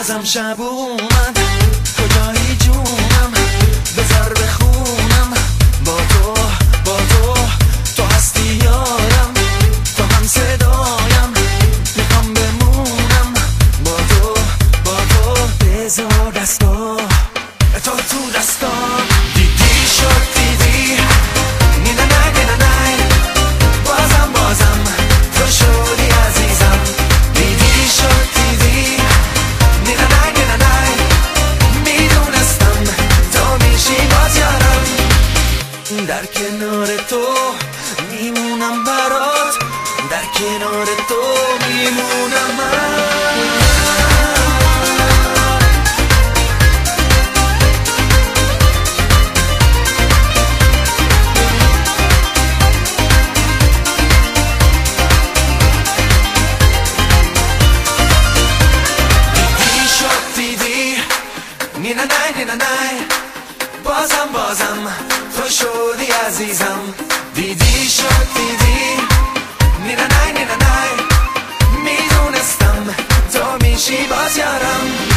بازم شب اومد کجایی جونم بذار بخونم با تو تو هستی یارم تو هم صدایم میخوام بمونم با تو بذار دستا تو دستا دیدی شد دیدی نینا نه بازم تو شدی عزیزم دیدی شد دیدی نینا نه میدونستم تو میشی باز یارم در کنار تو میمونم برات در کنار تو میمونم من نه بازم تو شدی عزیزم دیدی شد دیدی نه میدونستم تو میشی باز یارم